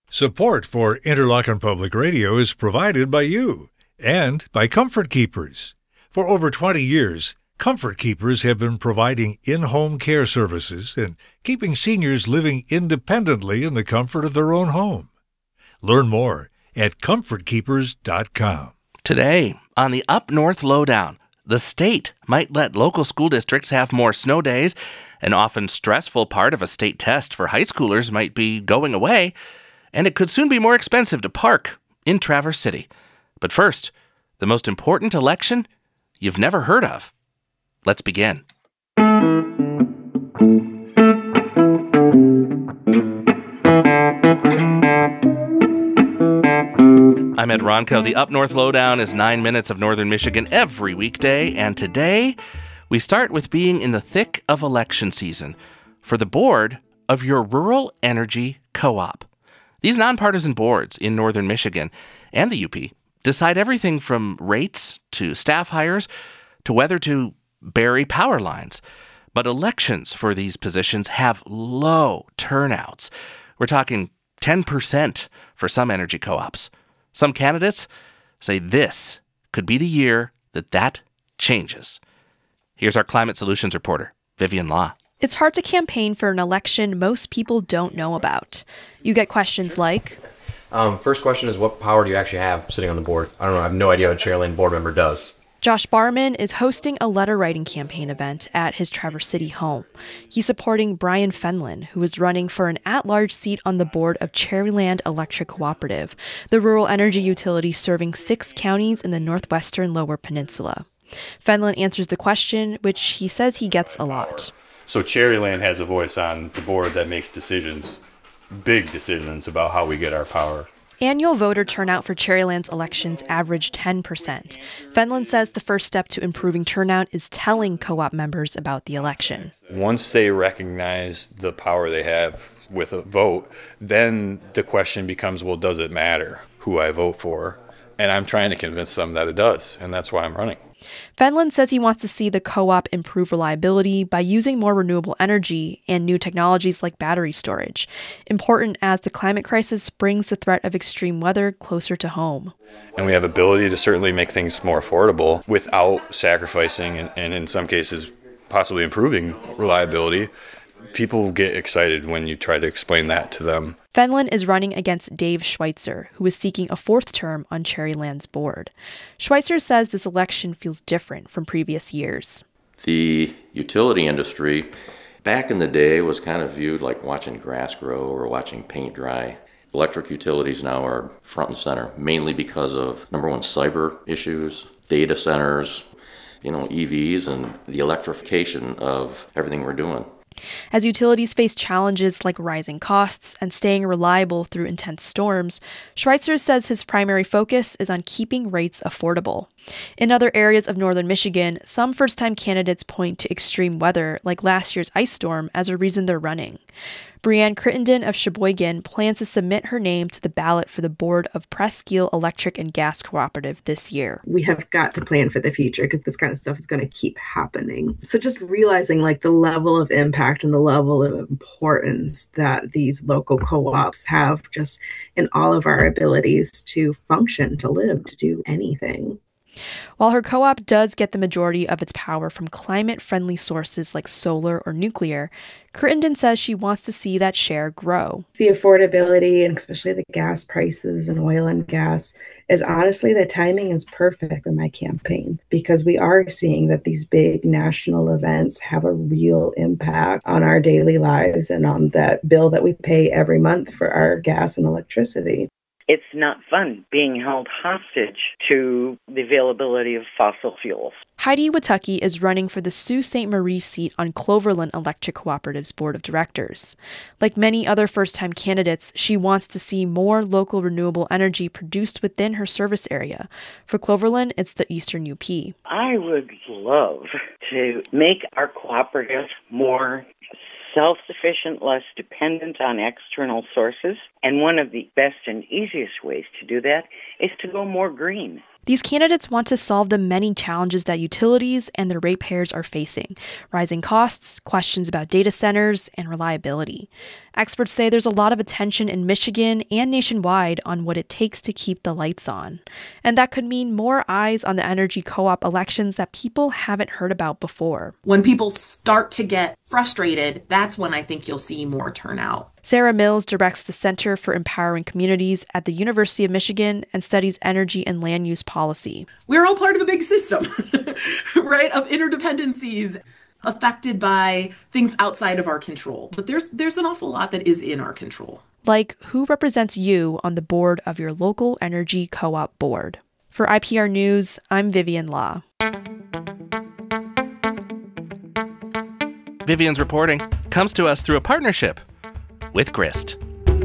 Support for Interlochen Public Radio is provided by you and by Comfort Keepers. For over 20 years, Comfort Keepers have been providing in-home care services and keeping seniors living independently in the comfort of their own home. Learn more at comfortkeepers.com. Today, on the Up North Lowdown, the state might let local school districts have more snow days. An often stressful part of a state test for high schoolers might be going away, and it could soon be more expensive to park in Traverse City. But first, the most important election you've never heard of. Let's begin. I'm Ed Ronco. The Up North Lowdown is 9 minutes of northern Michigan every weekday, and today we start with being in the thick of election season for the board of your Rural Energy Co-op. These nonpartisan boards in northern Michigan and the UP decide everything from rates to staff hires to whether to bury power lines. But elections for these positions have low turnouts. We're talking 10% for some energy co-ops. Some candidates say this could be the year that changes. Here's our Climate Solutions reporter, Vivian Law. It's hard to campaign for an election most people don't know about. You get questions like, first question is, what power do you actually have sitting on the board? I don't know. I have no idea what a Chair Lane board member does. Josh Barman is hosting a letter-writing campaign event at his Traverse City home. He's supporting Brian Fenlon, who is running for an at-large seat on the board of Cherryland Electric Cooperative, the rural energy utility serving 6 counties in the northwestern Lower Peninsula. Fenlon answers the question, which he says he gets a lot. So Cherryland has a voice on the board that makes decisions, big decisions about how we get our power. Annual voter turnout for Cherryland's elections averaged 10%. Fenlon says the first step to improving turnout is telling co-op members about the election. Once they recognize the power they have with a vote, then the question becomes, well, does it matter who I vote for? And I'm trying to convince them that it does, and that's why I'm running. Fenlon says he wants to see the co-op improve reliability by using more renewable energy and new technologies like battery storage, important as the climate crisis brings the threat of extreme weather closer to home. And we have ability to certainly make things more affordable without sacrificing and in some cases possibly improving reliability. People get excited when you try to explain that to them. Fenlon is running against Dave Schweitzer, who is seeking a 4th term on Cherryland's board. Schweitzer says this election feels different from previous years. The utility industry back in the day was kind of viewed like watching grass grow or watching paint dry. Electric utilities now are front and center, mainly because of, number one, cyber issues, data centers, EVs, and the electrification of everything we're doing. As utilities face challenges like rising costs and staying reliable through intense storms, Schweitzer says his primary focus is on keeping rates affordable. In other areas of northern Michigan, some first-time candidates point to extreme weather, like last year's ice storm, as a reason they're running. Brianne Crittenden of Sheboygan plans to submit her name to the ballot for the board of Presqu'Isle Electric and Gas Cooperative this year. We have got to plan for the future because this kind of stuff is going to keep happening. So just realizing the level of impact and the level of importance that these local co-ops have just in all of our abilities to function, to live, to do anything. While her co-op does get the majority of its power from climate-friendly sources like solar or nuclear, Crittenden says she wants to see that share grow. The affordability, and especially the gas prices and oil and gas, is honestly, the timing is perfect in my campaign because we are seeing that these big national events have a real impact on our daily lives and on that bill that we pay every month for our gas and electricity. It's not fun being held hostage to the availability of fossil fuels. Heidi Watucky is running for the Sault Ste. Marie seat on Cloverland Electric Cooperative's board of directors. Like many other first-time candidates, she wants to see more local renewable energy produced within her service area. For Cloverland, it's the Eastern UP. I would love to make our cooperative more self-sufficient, less dependent on external sources. And one of the best and easiest ways to do that is to go more green. These candidates want to solve the many challenges that utilities and their ratepayers are facing: rising costs, questions about data centers, and reliability. Experts say there's a lot of attention in Michigan and nationwide on what it takes to keep the lights on. And that could mean more eyes on the energy co-op elections that people haven't heard about before. When people start to get frustrated, that's when I think you'll see more turnout. Sarah Mills directs the Center for Empowering Communities at the University of Michigan and studies energy and land use policy. We're all part of a big system, right, of interdependencies affected by things outside of our control. But there's an awful lot that is in our control. Like who represents you on the board of your local energy co-op board. For IPR News, I'm Vivian Law. Vivian's reporting comes to us through a partnership with Grist.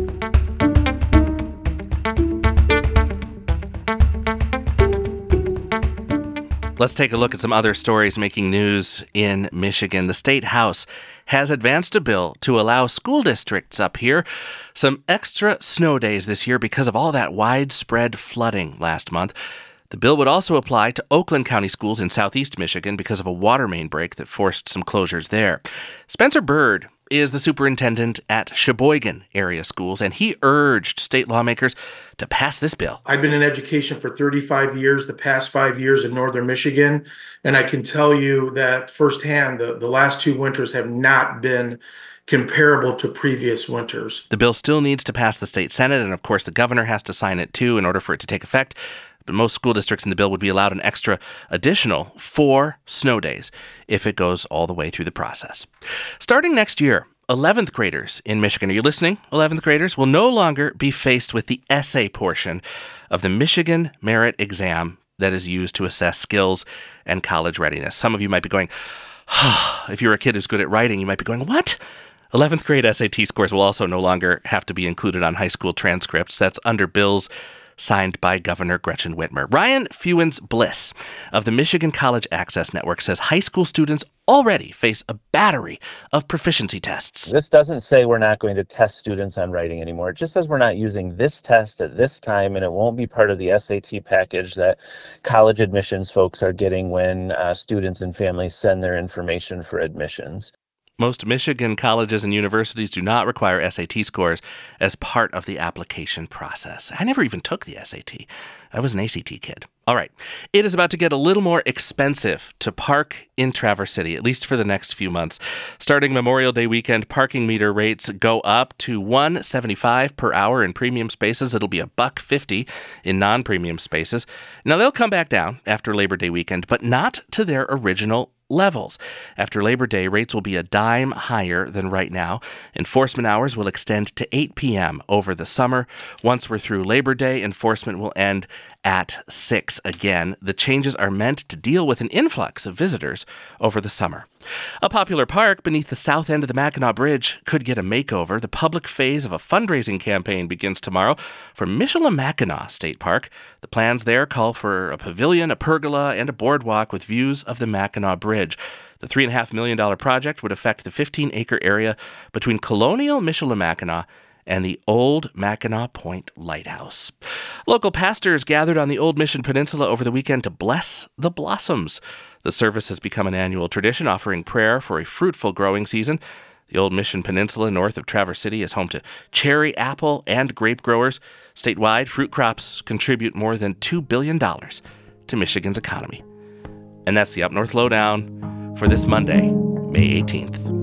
Let's take a look at some other stories making news in Michigan. The State House has advanced a bill to allow school districts up here some extra snow days this year because of all that widespread flooding last month. The bill would also apply to Oakland County schools in southeast Michigan because of a water main break that forced some closures there. Spencer Bird is the superintendent at Sheboygan area schools, and he urged state lawmakers to pass this bill. I've been in education for 35 years, the past 5 years in northern Michigan, and I can tell you that firsthand, the last 2 winters have not been comparable to previous winters. The bill still needs to pass the state Senate, and of course the governor has to sign it too in order for it to take effect. But most school districts in the bill would be allowed an extra additional 4 snow days if it goes all the way through the process. Starting next year, 11th graders in Michigan, are you listening, 11th graders, will no longer be faced with the essay portion of the Michigan Merit Exam that is used to assess skills and college readiness. Some of you might be going, if you're a kid who's good at writing, you might be going, what? 11th grade SAT scores will also no longer have to be included on high school transcripts. That's under bills signed by Governor Gretchen Whitmer. Ryan Fewens-Bliss of the Michigan College Access Network says high school students already face a battery of proficiency tests. This doesn't say we're not going to test students on writing anymore. It just says we're not using this test at this time, and it won't be part of the SAT package that college admissions folks are getting when students and families send their information for admissions. Most Michigan colleges and universities do not require SAT scores as part of the application process. I never even took the SAT. I was an ACT kid. All right. It is about to get a little more expensive to park in Traverse City, at least for the next few months. Starting Memorial Day weekend, parking meter rates go up to $1.75 per hour in premium spaces. It'll be $1.50 in non-premium spaces. Now, they'll come back down after Labor Day weekend, but not to their original levels. After Labor Day, rates will be a dime higher than right now. Enforcement hours will extend to 8 p.m. over the summer. Once we're through Labor Day, enforcement will end at 6 again. The changes are meant to deal with an influx of visitors over the summer. A popular park beneath the south end of the Mackinac Bridge could get a makeover. The public phase of a fundraising campaign begins tomorrow for Michilimackinac State Park. The plans there call for a pavilion, a pergola, and a boardwalk with views of the Mackinac Bridge. The $3.5 million project would affect the 15-acre area between colonial Michilimackinac and the Old Mackinac Point Lighthouse. Local pastors gathered on the Old Mission Peninsula over the weekend to bless the blossoms. The service has become an annual tradition, offering prayer for a fruitful growing season. The Old Mission Peninsula north of Traverse City is home to cherry, apple, and grape growers. Statewide, fruit crops contribute more than $2 billion to Michigan's economy. And that's the Up North Lowdown for this Monday, May 18th.